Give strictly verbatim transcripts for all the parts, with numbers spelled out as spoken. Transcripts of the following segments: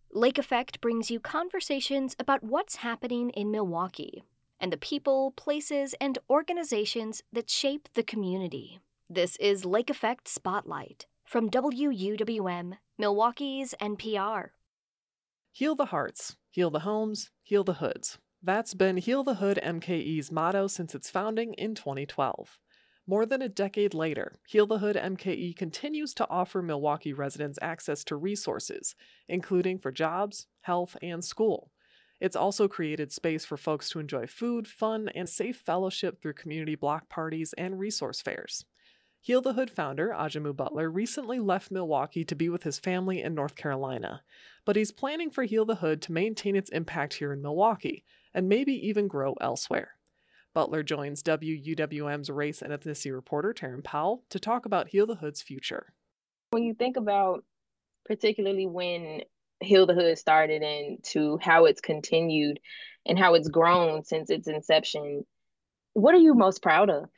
Lake Effect brings you conversations about what's happening in Milwaukee and the people, places, and organizations that shape the community. This is Lake Effect Spotlight from W U W M, Milwaukee's N P R. Heal the hearts, heal the homes, heal the hoods. That's been Heal the Hood M K E's motto since its founding in twenty twelve. More than a decade later, Heal the Hood M K E continues to offer Milwaukee residents access to resources, including for jobs, health, and school. It's also created space for folks to enjoy food, fun, and safe fellowship through community block parties and resource fairs. Heal the Hood founder, Ajamu Butler, recently left Milwaukee to be with his family in North Carolina, but he's planning for Heal the Hood to maintain its impact here in Milwaukee and maybe even grow elsewhere. Butler joins W U W M's race and ethnicity reporter, Taryn Powell, to talk about Heal the Hood's future. When you think about particularly when Heal the Hood started and to how it's continued and how it's grown since its inception, what are you most proud of?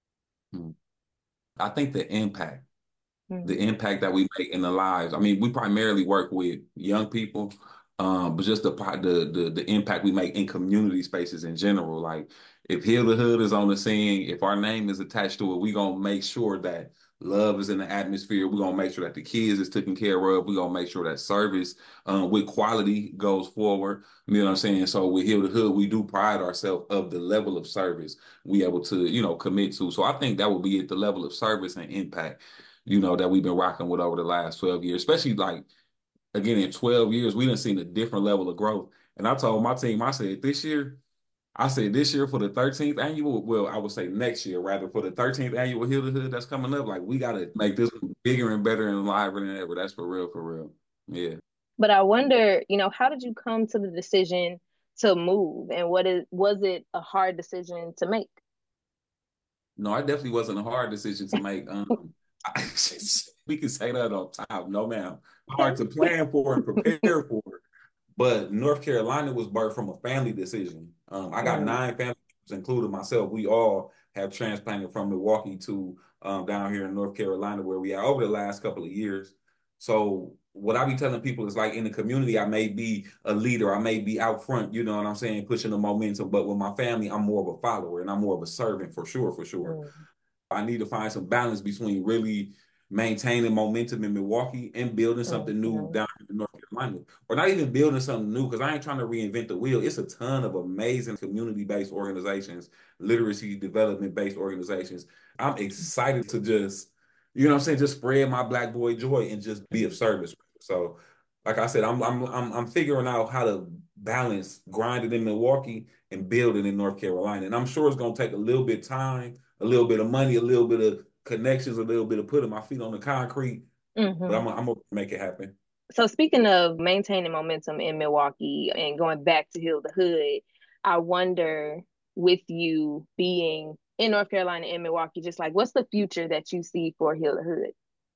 I think the impact, Mm. the impact that we make in the lives. I mean, we primarily work with young people, um, but just the, the the the impact we make in community spaces in general. Like if Heal the Hood is on the scene, if our name is attached to it, we gonna make sure that love is in the atmosphere. We're gonna make sure that the kids is taken care of. We're gonna make sure that service um, with quality goes forward. You know what I'm saying? So with Heal the Hood, we do pride ourselves of the level of service we able to, you know, commit to. So I think that would be at the level of service and impact, you know, that we've been rocking with over the last twelve years, especially like, again, in twelve years, we done seen a different level of growth. And I told my team, I said, this year, I said this year for the thirteenth annual, well, I would say next year, rather, for the thirteenth annual Heal the Hood that's coming up, like we got to make this bigger and better and liver than ever. That's for real, for real. Yeah. But I wonder, you know, how did you come to the decision to move, and what is was it a hard decision to make? No, it definitely wasn't a hard decision to make. Um, I, we can say that on top. No, ma'am. Hard to plan for and prepare for. But North Carolina was birthed from a family decision. Um, I got Mm. nine family members, including myself. We all have transplanted from Milwaukee to um, down here in North Carolina, where we are over the last couple of years. So what I be telling people is, like, in the community, I may be a leader, I may be out front, you know what I'm saying, pushing the momentum. But with my family, I'm more of a follower and I'm more of a servant, for sure, for sure. Mm. I need to find some balance between really maintaining momentum in Milwaukee and building something new Mhm. down in North Carolina. Or not even building something new, because I ain't trying to reinvent the wheel. It's a ton of amazing community-based organizations, literacy development-based organizations. I'm excited to just, you know what I'm saying, just spread my Black boy joy and just be of service. So, like I said, I'm I'm I'm, I'm figuring out how to balance grinding in Milwaukee and building in North Carolina. And I'm sure it's gonna take a little bit of time, a little bit of money, a little bit of connections, a little bit of putting my feet on the concrete, but Mhm. I'm, I'm gonna make it happen. So speaking of maintaining momentum in Milwaukee and going back to Heal the Hood, I wonder, with you being in North Carolina and Milwaukee, just like what's the future that you see for Heal the Hood?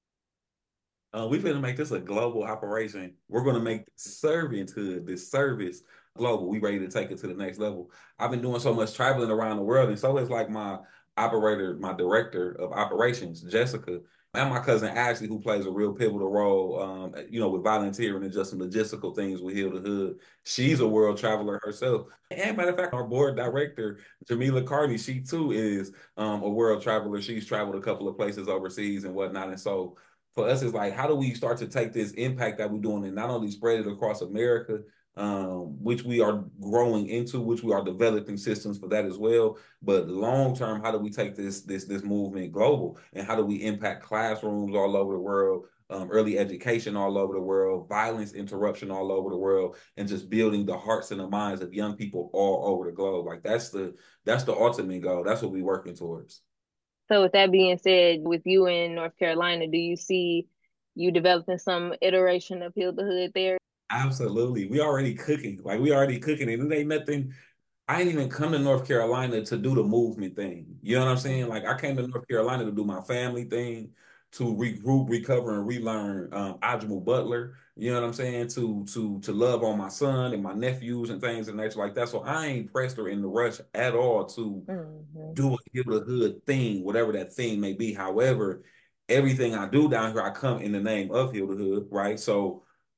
Uh, we're gonna make this a global operation. We're gonna make servanthood, this service, global. We ready to take it to the next level. I've been doing so much traveling around the world, and so is like my operator, my director of operations, Jessica, and my cousin Ashley, who plays a real pivotal role, um, you know, with volunteering and just some logistical things with Heal the Hood. She's a world traveler herself. And matter of fact, our board director, Jamila Carney, she too is um, a world traveler. She's traveled a couple of places overseas and whatnot, and so for us, it's like, how do we start to take this impact that we're doing and not only spread it across America, um, which we are growing into, which we are developing systems for that as well. But long term, how do we take this this this movement global, and how do we impact classrooms all over the world, um, early education all over the world, violence interruption all over the world, and just building the hearts and the minds of young people all over the globe. Like that's the that's the ultimate goal. That's what we're working towards. So with that being said, with you in North Carolina, do you see you developing some iteration of Heal the Hood there? Absolutely. We already cooking. Like we already cooking. And it ain't nothing. I ain't even come to North Carolina to do the movement thing. You know what I'm saying? Like I came to North Carolina to do my family thing, to regroup, recover, and relearn um Ajamu Butler. You know what I'm saying? To to to love on my son and my nephews and things and nature like that. So I ain't pressed or in the rush at all to Mhm. do a Heal the Hood thing, whatever that thing may be. However, everything I do down here, I come in the name of Heal the Hood, right? So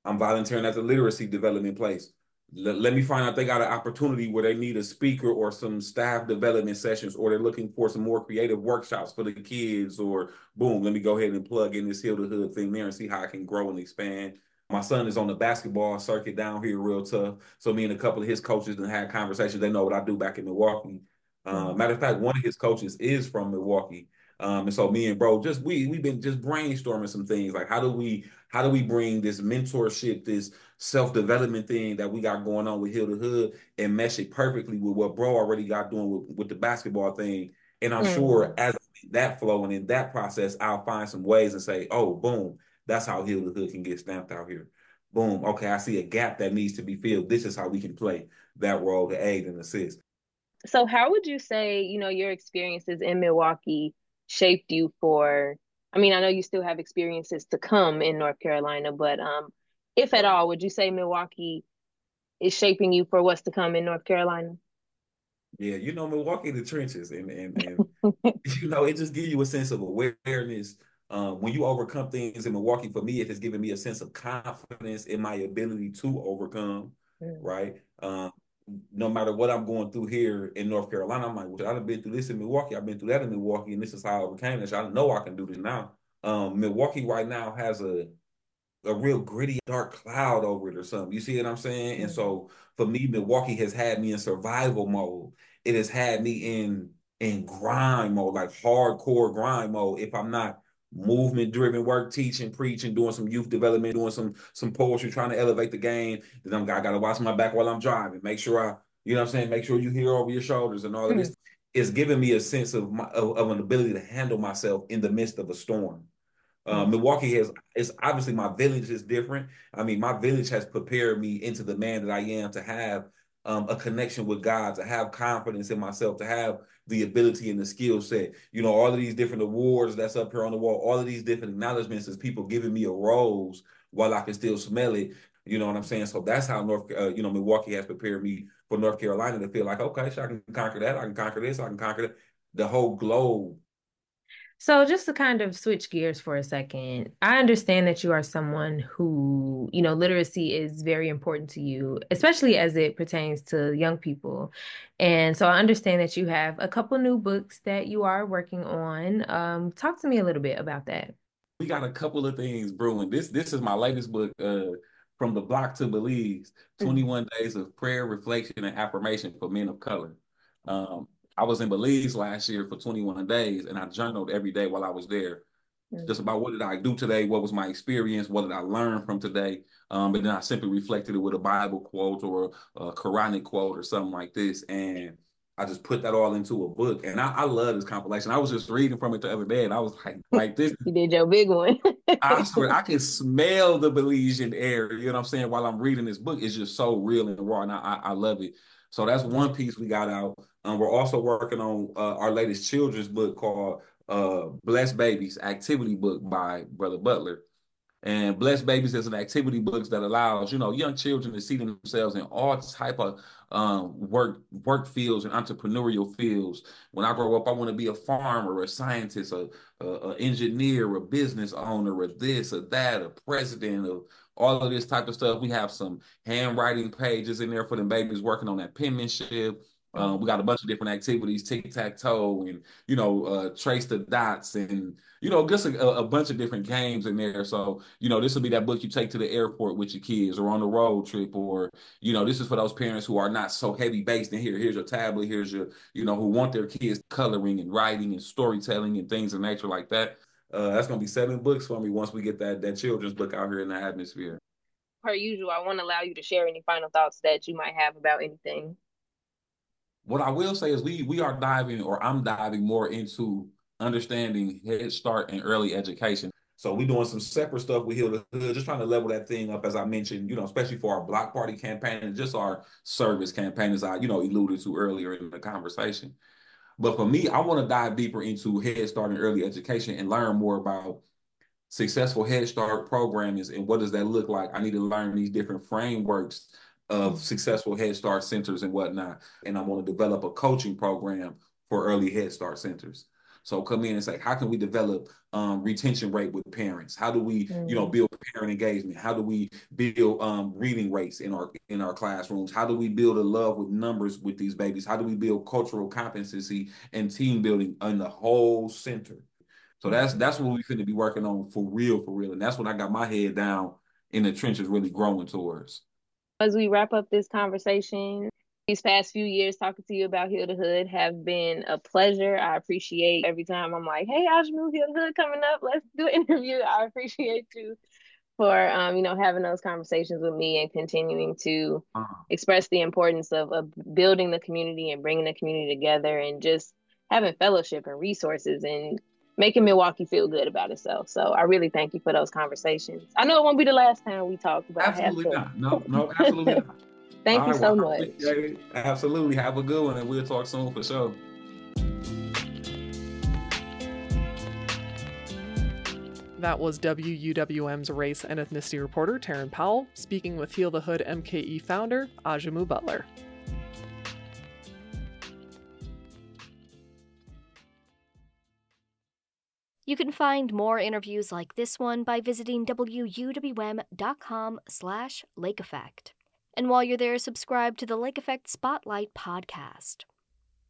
I'm volunteering at the literacy development place. Let, let me find out they got an opportunity where they need a speaker or some staff development sessions, or they're looking for some more creative workshops for the kids, or boom, let me go ahead and plug in this Heal the Hood thing there and see how I can grow and expand. My son is on the basketball circuit down here real tough. So me and a couple of his coaches have had conversations. They know what I do back in Milwaukee. Uh, matter of fact, one of his coaches is from Milwaukee. Um, and so me and bro, just we we've been just brainstorming some things like how do we how do we bring this mentorship, this self-development thing that we got going on with Heal the Hood and mesh it perfectly with what bro already got doing with, with the basketball thing. And I'm Mm. sure as that flow and in that process, I'll find some ways and say, oh, boom, that's how Heal the Hood can get stamped out here. Boom, okay, I see a gap that needs to be filled. This is how we can play that role to aid and assist. So how would you say, you know, your experiences in Milwaukee shaped you for, I mean, I know you still have experiences to come in North Carolina, but um, if at Right. all, would you say Milwaukee is shaping you for what's to come in North Carolina? Yeah, you know, Milwaukee, the trenches, and and and you know, it just gives you a sense of awareness. Um, when you overcome things in Milwaukee, for me, it has given me a sense of confidence in my ability to overcome, Mm. right? Um, no matter what I'm going through here in North Carolina, I'm like, well, I've been through this in Milwaukee, I've been through that in Milwaukee, and this is how I overcame this. I know I can do this now. Um, Milwaukee right now has a a real gritty, dark cloud over it or something. You see what I'm saying? And Mm. so for me, Milwaukee has had me in survival mode. It has had me in in grind mode, like hardcore grind mode. If I'm not movement driven work, teaching, preaching, doing some youth development, doing some some poetry, trying to elevate the game, then I'm I gotta watch my back while I'm driving. Make sure I, you know what I'm saying, make sure you hear over your shoulders and all of Mm. this. It's giving me a sense of my of, of an ability to handle myself in the midst of a storm. Uh, Mm. Milwaukee has it's obviously my village is different. I mean, my village has prepared me into the man that I am to have um, a connection with God, to have confidence in myself, to have the ability and the skill set. You know, all of these different awards that's up here on the wall, all of these different acknowledgments is people giving me a rose while I can still smell it. You know what I'm saying? So that's how North, uh, you know, Milwaukee has prepared me for North Carolina to feel like, okay, so I can conquer that, I can conquer this, I can conquer that. The whole globe. So just to kind of switch gears for a second, I understand that you are someone who, you know, literacy is very important to you, especially as it pertains to young people. And so I understand that you have a couple new books that you are working on. Um, talk to me a little bit about that. We got a couple of things brewing. This this is my latest book, uh, From the Block to Belize, Mm. twenty-one Days of Prayer, Reflection, and Affirmation for Men of Color. Um, I was in Belize last year for twenty-one days, and I journaled every day while I was there, Mm. just about what did I do today, what was my experience, what did I learn from today, um, and then I simply reflected it with a Bible quote or a Quranic quote or something like this, and I just put that all into a book, and I, I love this compilation. I was just reading from it the other day, and I was like, like this. You did your big one. I swear, I can smell the Belizean air. You know what I'm saying? While I'm reading this book, it's just so real and raw, and I, I, I love it. So that's one piece we got out. Um, we're also working on uh, our latest children's book called uh, "Blessed Babies" activity book by Brother Butler. And Blessed Babies is an activity books that allows, you know, young children to see themselves in all type of um, work work fields and entrepreneurial fields. When I grow up, I want to be a farmer, a scientist, a, a, a engineer, a business owner, or this or that, a president of all of this type of stuff. We have some handwriting pages in there for them babies working on that penmanship. Uh, we got a bunch of different activities, tic tac toe, and you know, uh, trace the dots, and you know, just a, a bunch of different games in there. So, you know, this will be that book you take to the airport with your kids or on the road trip, or, you know, this is for those parents who are not so heavy based in here. Here's your tablet. Here's your, you know, who want their kids coloring and writing and storytelling and things of nature like that. Uh, that's going to be seven books for me once we get that, that children's book out here in the atmosphere. Per usual, I want to allow you to share any final thoughts that you might have about anything. What I will say is we we are diving, or I'm diving more into understanding Head Start and early education. So we're doing some separate stuff with Heal the Hood, just trying to level that thing up, as I mentioned, you know, especially for our block party campaign and just our service campaign, as I, you know, alluded to earlier in the conversation. But for me, I want to dive deeper into Head Start and early education and learn more about successful Head Start programs and what does that look like. I need to learn these different frameworks of successful Head Start centers and whatnot. And I want to develop a coaching program for early Head Start centers. So come in and say, how can we develop um, retention rate with parents? How do we, Mm. you know, build parent engagement? How do we build um, reading rates in our in our classrooms? How do we build a love with numbers with these babies? How do we build cultural competency and team building in the whole center? So that's that's what we finna be working on for real, for real. And that's when I got my head down in the trenches, really growing towards. As we wrap up this conversation, these past few years talking to you about Heal the Hood have been a pleasure. I appreciate every time I'm like, hey, Ajamu, Heal the Hood coming up. Let's do an interview. I appreciate you for, um, you know, having those conversations with me and continuing to Uh-huh. express the importance of, of building the community and bringing the community together and just having fellowship and resources and making Milwaukee feel good about itself. So I really thank you for those conversations. I know it won't be the last time we talk, but Absolutely I have not. No, no, absolutely to. not. Thank All you right, well, so I much. appreciate it. Absolutely. Have a good one, and we'll talk soon for sure. That was W U W M's race and ethnicity reporter Taryn Powell speaking with Heal the Hood M K E founder Ajamu Butler. You can find more interviews like this one by visiting W U W M dot com slash Lake Effect. And while you're there, subscribe to the Lake Effect Spotlight podcast.